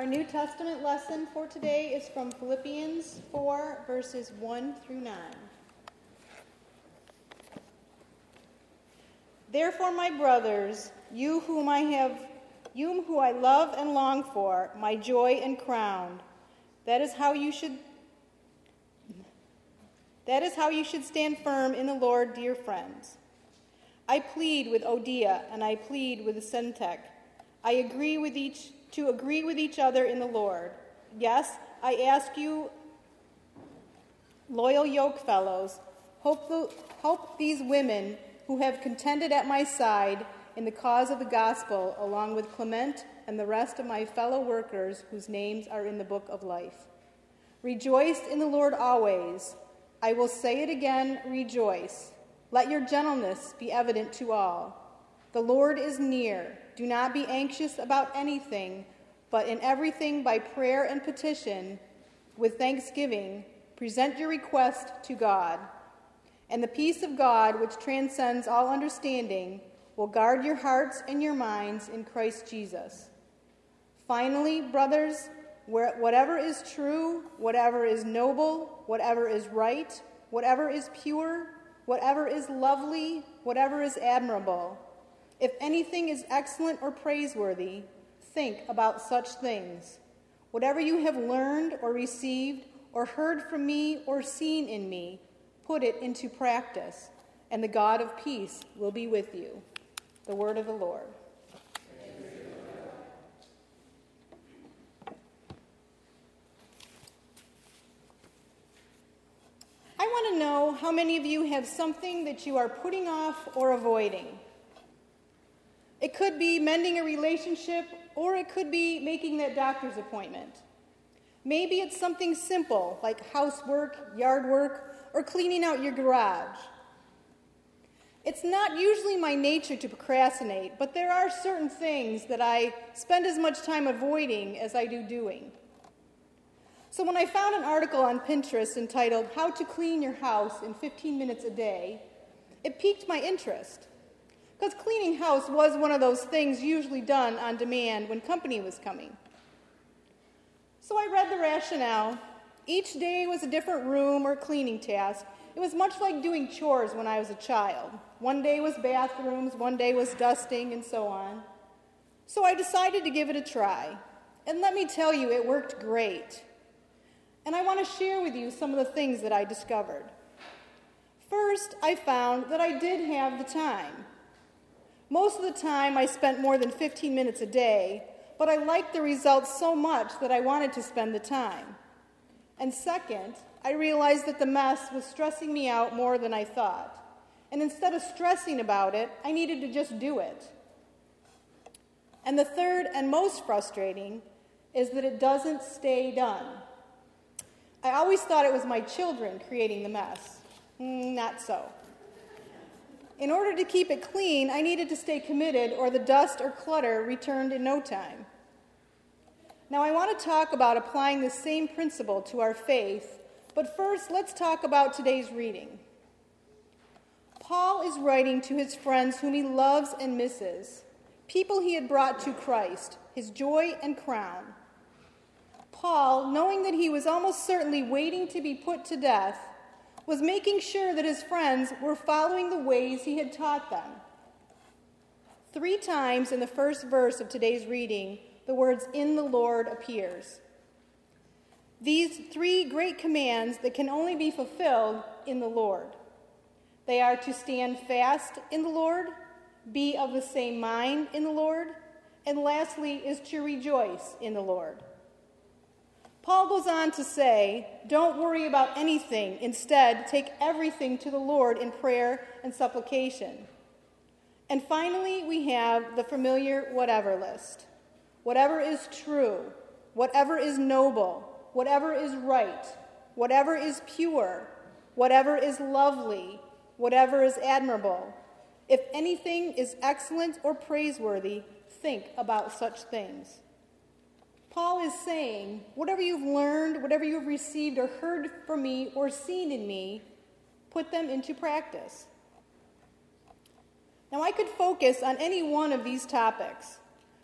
Our New Testament lesson for today is from Philippians 4, verses 1 through 9. Therefore, my brothers, you whom I love and long for, my joy and crown, that is how you should stand firm in the Lord, dear friends. I plead with Odia and I plead with Syntyche. I agree with each other in the Lord. Yes, I ask you, loyal yoke fellows, hope these women who have contended at my side in the cause of the gospel, along with Clement and the rest of my fellow workers whose names are in the book of life. Rejoice in the Lord always. I will say it again, rejoice. Let your gentleness be evident to all. The Lord is near. Do not be anxious about anything, but in everything by prayer and petition, with thanksgiving, present your request to God. And the peace of God, which transcends all understanding, will guard your hearts and your minds in Christ Jesus. Finally, brothers, whatever is true, whatever is noble, whatever is right, whatever is pure, whatever is lovely, whatever is admirable, if anything is excellent or praiseworthy, think about such things. Whatever you have learned or received or heard from me or seen in me, put it into practice, and the God of peace will be with you. The word of the Lord. I want to know how many of you have something that you are putting off or avoiding. It could be mending a relationship, or it could be making that doctor's appointment. Maybe it's something simple like housework, yard work, or cleaning out your garage. It's not usually my nature to procrastinate, but there are certain things that I spend as much time avoiding as I do doing. So when I found an article on Pinterest entitled How to Clean Your House in 15 Minutes a Day, it piqued my interest. Because cleaning house was one of those things usually done on demand when company was coming. So I read the rationale. Each day was a different room or cleaning task. It was much like doing chores when I was a child. One day was bathrooms, one day was dusting, and so on. So I decided to give it a try. And let me tell you, it worked great. And I want to share with you some of the things that I discovered. First, I found that I did have the time. Most of the time, I spent more than 15 minutes a day, but I liked the results so much that I wanted to spend the time. And second, I realized that the mess was stressing me out more than I thought. And instead of stressing about it, I needed to just do it. And the third and most frustrating is that it doesn't stay done. I always thought it was my children creating the mess. Not so. In order to keep it clean, I needed to stay committed, or the dust or clutter returned in no time. Now, I want to talk about applying the same principle to our faith, but first, let's talk about today's reading. Paul is writing to his friends whom he loves and misses, people he had brought to Christ, his joy and crown. Paul, knowing that he was almost certainly waiting to be put to death, was making sure that his friends were following the ways he had taught them. 3 times in the first verse of today's reading, the words "in the Lord" appears. These 3 great commands that can only be fulfilled in the Lord. They are to stand fast in the Lord, be of the same mind in the Lord, and lastly is to rejoice in the Lord. Paul goes on to say, don't worry about anything. Instead, take everything to the Lord in prayer and supplication. And finally, we have the familiar whatever list. Whatever is true, whatever is noble, whatever is right, whatever is pure, whatever is lovely, whatever is admirable. If anything is excellent or praiseworthy, think about such things. Paul is saying, whatever you've learned, whatever you've received or heard from me or seen in me, put them into practice. Now, I could focus on any one of these topics,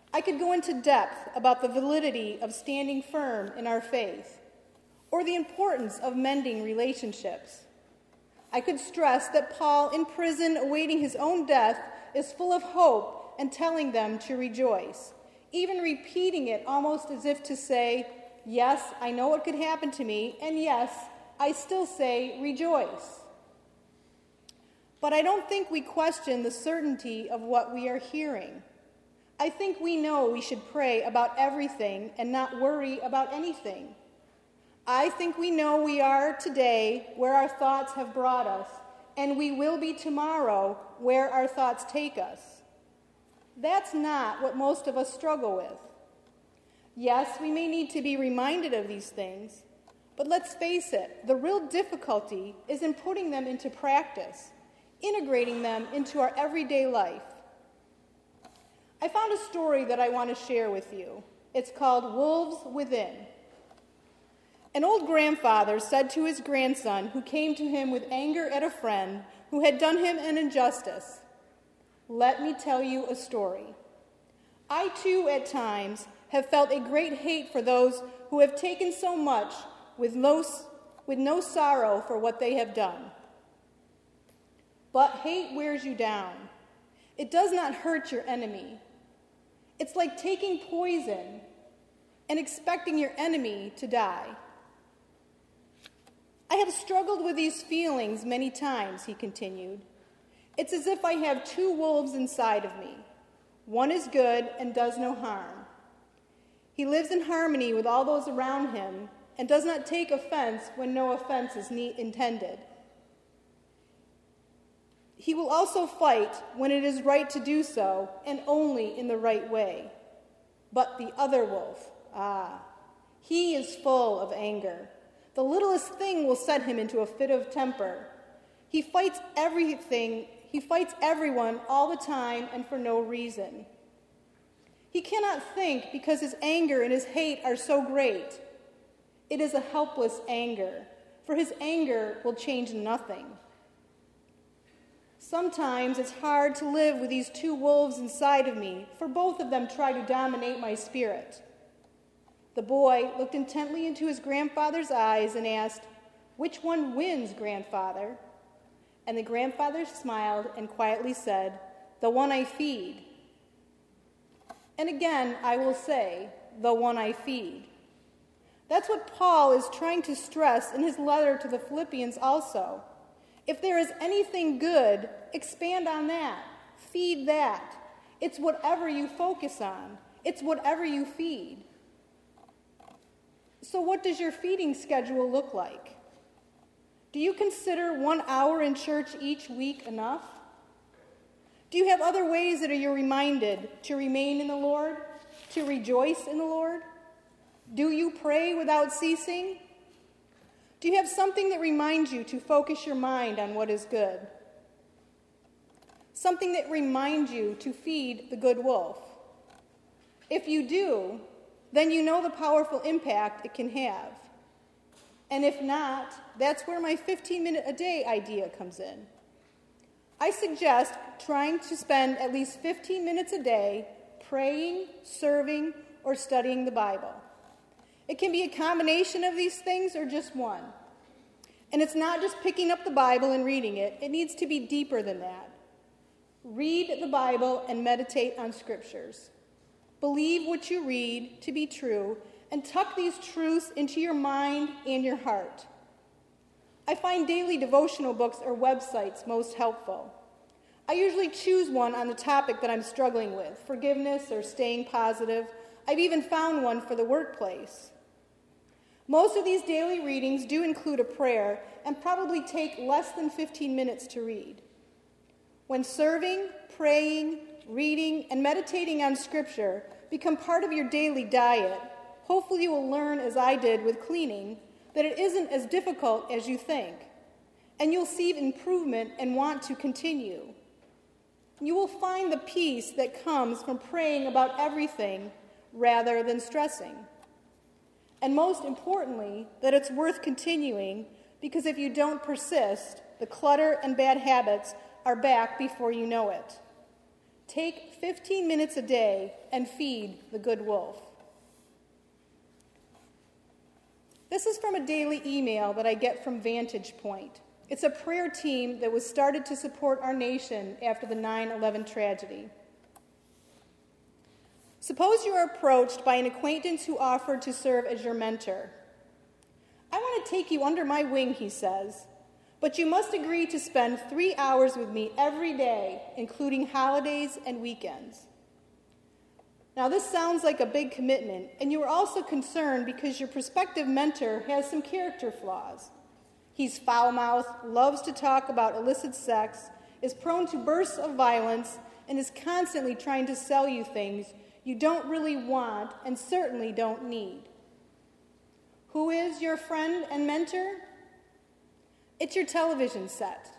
I could go into depth about the validity of standing firm in our faith, or the importance of mending relationships. I could stress that Paul, in prison awaiting his own death, is full of hope and telling them to rejoice, even repeating it almost as if to say, yes, I know what could happen to me, and yes, I still say rejoice. But I don't think we question the certainty of what we are hearing. I think we know we should pray about everything and not worry about anything. I think we know we are today where our thoughts have brought us, and we will be tomorrow where our thoughts take us. That's not what most of us struggle with. Yes, we may need to be reminded of these things, but let's face it, the real difficulty is in putting them into practice, integrating them into our everyday life. I found a story that I want to share with you. It's called Wolves Within. An old grandfather said to his grandson, who came to him with anger at a friend who had done him an injustice, "Let me tell you a story. I too, at times, have felt a great hate for those who have taken so much with no sorrow for what they have done. But hate wears you down. It does not hurt your enemy. It's like taking poison and expecting your enemy to die. I have struggled with these feelings many times," he continued. "It's as if I have two wolves inside of me. One is good and does no harm. He lives in harmony with all those around him and does not take offense when no offense is intended. He will also fight when it is right to do so, and only in the right way. But the other wolf, he is full of anger. The littlest thing will set him into a fit of temper. He fights everyone all the time and for no reason. He cannot think because his anger and his hate are so great. It is a helpless anger, for his anger will change nothing. Sometimes it's hard to live with these two wolves inside of me, for both of them try to dominate my spirit." The boy looked intently into his grandfather's eyes and asked, "Which one wins, grandfather?" And the grandfather smiled and quietly said, "The one I feed." And again, I will say, "The one I feed." That's what Paul is trying to stress in his letter to the Philippians also. If there is anything good, expand on that. Feed that. It's whatever you focus on. It's whatever you feed. So what does your feeding schedule look like? Do you consider 1 hour in church each week enough? Do you have other ways that you're reminded to remain in the Lord, to rejoice in the Lord? Do you pray without ceasing? Do you have something that reminds you to focus your mind on what is good? Something that reminds you to feed the good wolf? If you do, then you know the powerful impact it can have. And if not, that's where my 15-minute-a-day idea comes in. I suggest trying to spend at least 15 minutes a day praying, serving, or studying the Bible. It can be a combination of these things or just one. And it's not just picking up the Bible and reading it. It needs to be deeper than that. Read the Bible and meditate on scriptures. Believe what you read to be true and tuck these truths into your mind and your heart. I find daily devotional books or websites most helpful. I usually choose one on the topic that I'm struggling with, forgiveness or staying positive. I've even found one for the workplace. Most of these daily readings do include a prayer and probably take less than 15 minutes to read. When serving, praying, reading, and meditating on Scripture become part of your daily diet, hopefully you will learn, as I did with cleaning, that it isn't as difficult as you think, and you'll see improvement and want to continue. You will find the peace that comes from praying about everything rather than stressing. And most importantly, that it's worth continuing, because if you don't persist, the clutter and bad habits are back before you know it. Take 15 minutes a day and feed the good wolf. This is from a daily email that I get from Vantage Point. It's a prayer team that was started to support our nation after the 9/11 tragedy. Suppose you are approached by an acquaintance who offered to serve as your mentor. I want to take you under my wing, he says, but you must agree to spend 3 hours with me every day, including holidays and weekends. Now, this sounds like a big commitment, and you are also concerned because your prospective mentor has some character flaws. He's foul-mouthed, loves to talk about illicit sex, is prone to bursts of violence, and is constantly trying to sell you things you don't really want and certainly don't need. Who is your friend and mentor? It's your television set.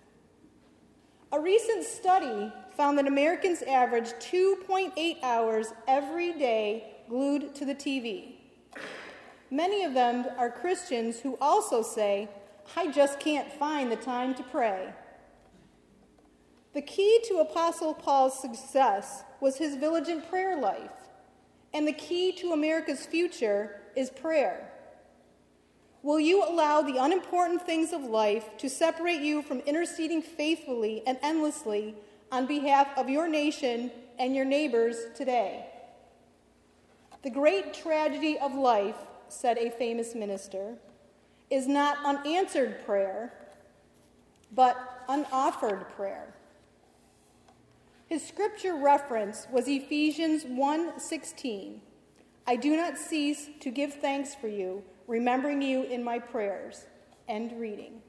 A recent study found that Americans average 2.8 hours every day glued to the TV. Many of them are Christians who also say, I just can't find the time to pray. The key to Apostle Paul's success was his vigilant prayer life, and the key to America's future is prayer. Will you allow the unimportant things of life to separate you from interceding faithfully and endlessly on behalf of your nation and your neighbors today? The great tragedy of life, said a famous minister, is not unanswered prayer, but unoffered prayer. His scripture reference was Ephesians 1:16. I do not cease to give thanks for you, remembering you in my prayers. End reading.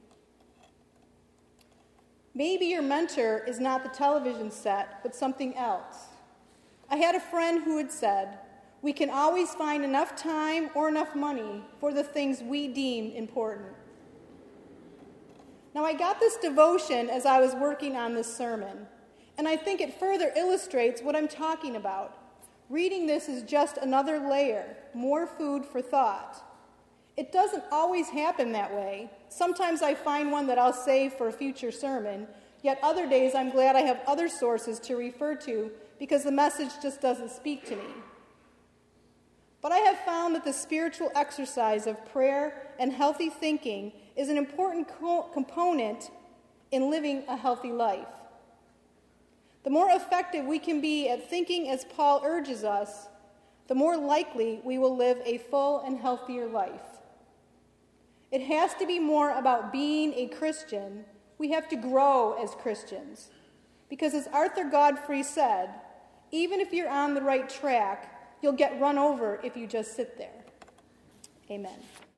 Maybe your mentor is not the television set, but something else. I had a friend who had said, we can always find enough time or enough money for the things we deem important. Now, I got this devotion as I was working on this sermon, and I think it further illustrates what I'm talking about. Reading this is just another layer, more food for thought. It doesn't always happen that way. Sometimes I find one that I'll save for a future sermon, yet other days I'm glad I have other sources to refer to because the message just doesn't speak to me. But I have found that the spiritual exercise of prayer and healthy thinking is an important component in living a healthy life. The more effective we can be at thinking as Paul urges us, the more likely we will live a full and healthier life. It has to be more about being a Christian. We have to grow as Christians. Because as Arthur Godfrey said, even if you're on the right track, you'll get run over if you just sit there. Amen.